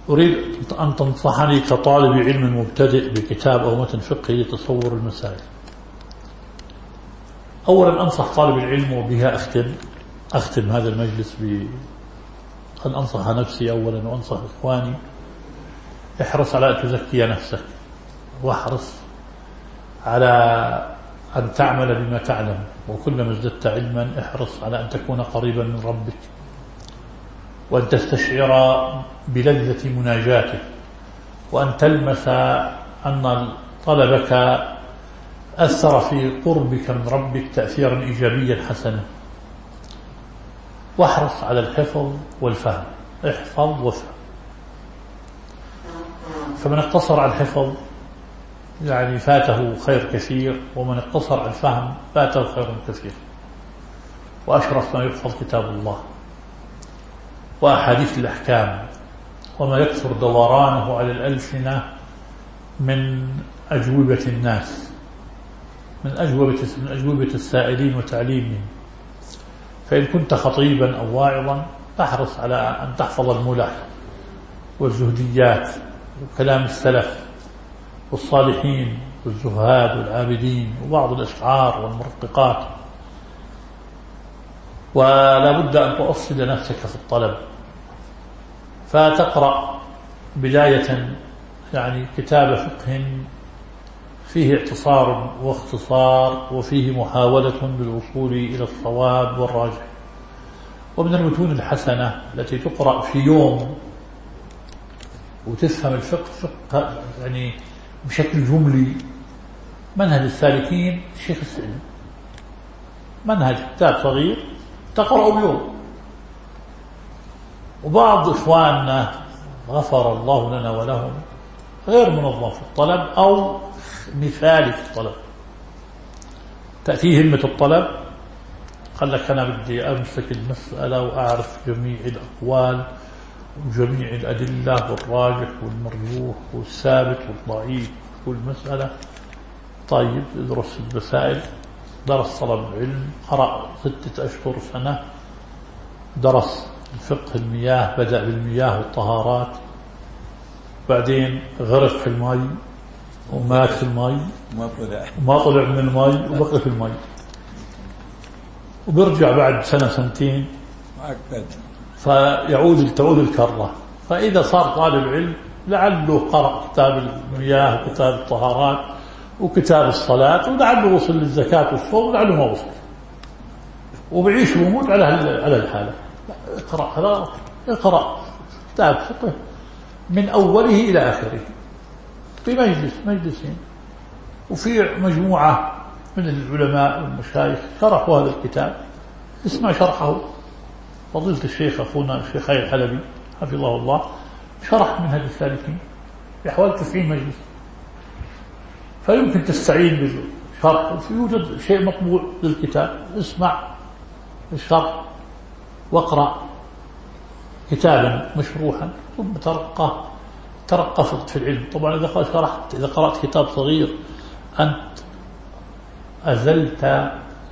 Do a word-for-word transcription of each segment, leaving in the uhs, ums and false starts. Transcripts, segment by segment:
أريد أن تنصحني كطالب علم مبتدئ بكتاب أو متن فقهي لتصور المسائل. أولا أنصح طالب العلم، وبها أختم أختم هذا المجلس بأن أنصح نفسي أولا وأنصح إخواني: احرص على أن تزكي نفسك، واحرص على أن تعمل بما تعلم، وكلما ازددت علما احرص على أن تكون قريبا من ربك، وأن تستشعر بلذة مناجاته، وأن تلمس أن طلبك أثر في قربك من ربك تأثيرا إيجابيا حسنا. واحرص على الحفظ والفهم، احفظ وافهم. فمن اقتصر على الحفظ يعني فاته خير كثير، ومن اقتصر على الفهم فاته خير كثير. وأشرف ما يحفظ كتاب الله وأحاديث الأحكام، وما يكثر دورانه على الألسنة من أجوبة الناس، من أجوبة, من أجوبة السائلين وتعليمهم. فإن كنت خطيبا أو واعظا فاحرص على أن تحفظ الملح والزهديات وكلام السلف والصالحين والزهاد والعابدين وبعض الأشعار والمرققات. ولا بد أن تؤصل نفسك في الطلب، فتقرأ بداية يعني كتاب فقه فيه اعتصار واختصار، وفيه محاولة بالوصول إلى الصواب والراجح. ومن المتون الحسنة التي تقرأ في يوم وتفهم الفقه فقه يعني بشكل جملي: منهج السالكين الشيخ السعدي، منهج كتاب صغير تقرأه اليوم. وبعض إخواننا غفر الله لنا ولهم غير منظم في الطلب أو مثالي في الطلب، تأتيه همة الطلب قال لك أنا بدي أمسك المسألة وأعرف جميع الأقوال وجميع الأدلة والراجح والمرجوح والثابت والضعيف والمسألة. طيب ادرس المسائل، درس طلب العلم، قرأ ستة أشهر سنة، درس فقه المياه، بدأ بالمياه والطهارات، بعدين غرق في الماء ومات في الماء وما طلع من الماء وبقي في الماء، وبرجع بعد سنة سنتين فيعود تعود الكرة. فإذا صار طالب علم لعله قرأ كتاب المياه وكتاب الطهارات وكتاب الصلاة، ولعله وصل للزكاة والصوم، ولعله ما وصل، وبعيش ويموت على على الحالة. اقرأ هذا، اقرأ كتاب فقه من أوله إلى آخره في مجلس مجلسين، وفي مجموعة من العلماء والمشايخ شرحوا هذا الكتاب. اسمع شرحه فضيلة الشيخ أخونا الشيخ خير الحلبي حفظه الله، شرح منهج السالكين في حوالي تسعين مجلس، فيمكن تستعين بالشرح. وفي يوجد شيء مطبوع للكتاب، اسمع الشرح واقرأ كتابا مشروحا، ثم ترقى ترقى في العلم. طبعا إذا شرحت إذا قرأت كتاب صغير أنت أزلت،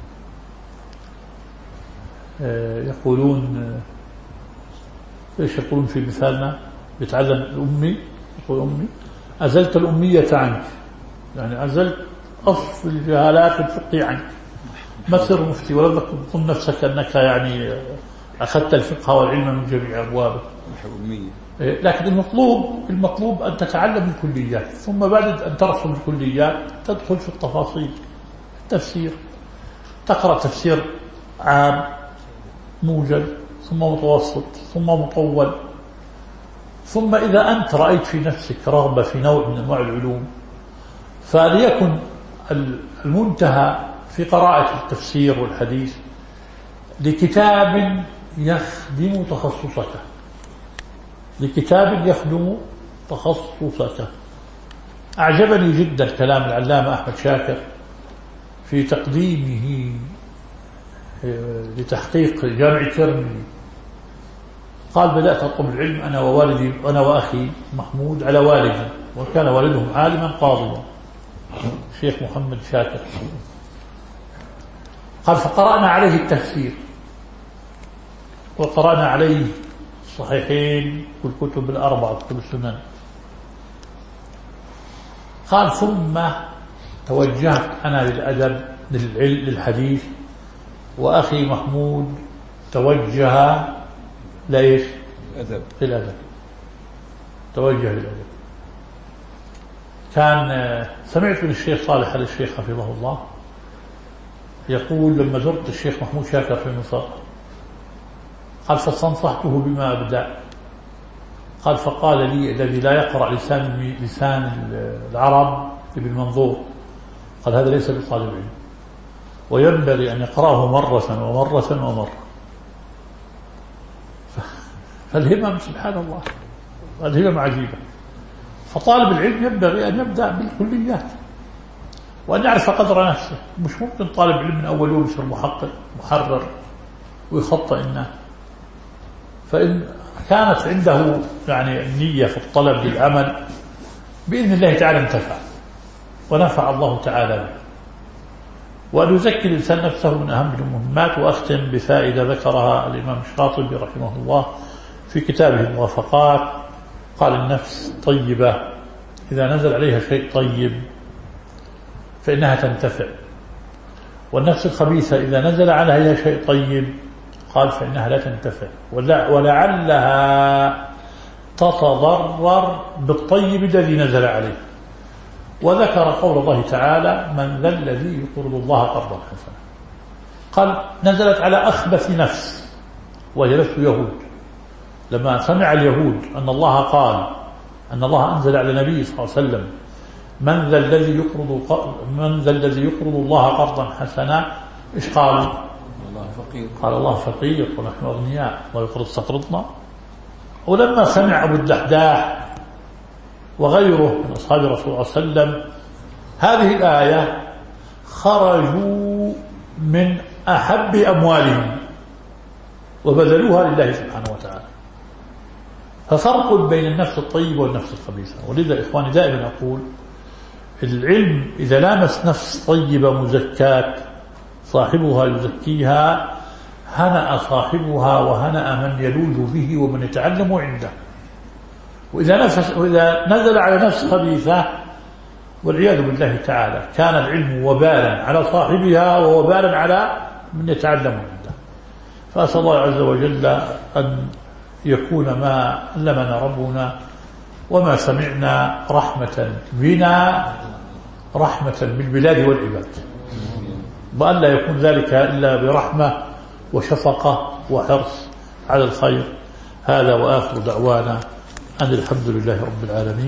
يقولون ايش يقولون في مثالنا بيتعلم الأمي، يقول أمي أزلت الأمية عنك، يعني أزلت أصل الجهالات الفقهية عنك. ما تصير مفتي ولا تظن نفسك أنك يعني أخذت الفقه والعلم من جميع أبوابه، لكن المطلوب المطلوب أن تتعلم الكليات، ثم بعد أن ترسم الكليات تدخل في التفاصيل. التفسير تقرأ تفسير عام موجز، ثم متوسط، ثم مطول، ثم إذا أنت رأيت في نفسك رغبة في نوع من أنواع العلوم فليكن المنتهى في قراءة التفسير والحديث لكتاب يخدم تخصصك، لكتاب يخدم تخصصك. أعجبني جدا كلام العلامة أحمد شاكر في تقديمه لتحقيق جامع الترمذي. قال: بدأت أطلب العلم أنا ووالدي أنا وأخي محمود على والدي، وكان والدهم عالما قاضيا الشيخ محمد شاكر. قال: فقرأنا عليه التفسير وقرأنا عليه الصحيحين والكتب الأربعة كتب السنن. قال ثم توجهت أنا للأدب للعلم للحديث، وأخي محمود توجه ليش؟ الأدب. للأدب، توجه للأدب. كان سمعت من الشيخ صالح آل الشيخ حفظه الله يقول لما زرت الشيخ محمود شاكر في مصر قال فاستنصحته بما أبدأ، قال فقال لي الذي لا يقرأ لسان لسان العرب ابن منظور قال هذا ليس بطالب علم، وينبغي أن يقرأه مرة ومرة ومرة. فالهمم سبحان الله، الهمم عجيبة. فطالب العلم ينبغي أن يبدأ بالكليات وأن يعرف قدر نفسه. مش ممكن طالب علم من أول يوم يصير محقق محرر ويخطئ الناس. فإن كانت عنده يعني النية في الطلب للعمل بإذن الله تعالى انتفع ونفع الله تعالى به. وأن يزكي الإنسان نفسه من أهم المهمات. وأختم بفائدة ذكرها الإمام الشاطبي رحمه الله في كتابه الموافقات، قال النفس طيبة إذا نزل عليها شيء طيب فإنها تنتفع، والنفس الخبيثة إذا نزل عليها شيء طيب قال فإنها لا تنتفع، ولعلها تتضرر بالطيب الذي نزل عليه. وذكر قول الله تعالى من ذا الذي يقرض الله قرضا حسنا، قال نزلت على أخبث نفس وهي نفس يهود. لما سمع اليهود أن الله قال أن الله أنزل على النبي صلى الله عليه وسلم من ذا الذي يقرض من ذا الذي يقرض الله قرضا حسنا، إيش قالوا؟ الله فقير. قال الله فقير ونحن أغنياء، الله يقرض استقرضنا. ولما سمع أبو الدحداح وغيره من أصحاب رسول الله صلى الله عليه وسلم هذه الآية خرجوا من أحب أموالهم وبذلوها لله سبحانه وتعالى. ففرق بين النفس الطيبة والنفس الخبيثة. ولذا إخواني دائما أقول العلم إذا لامس نفس طيبة مزكاة صاحبها يزكيها هنأ صاحبها وهنأ من يلوذ به ومن يتعلم عنده. وإذا, نفس وإذا نزل على نفس خبيثة والعياذ بالله تعالى كان العلم وبالا على صاحبها ووبالا على من يتعلم عنده. فأسأل الله عز وجل أن يكون ما علمنا ربنا وما سمعنا رحمة بنا رحمة بالبلاد والعباد، وأن لا يكون ذلك إلا برحمة وشفقة وحرص على الخير. هذا وآخر دعوانا أن الحمد لله رب العالمين.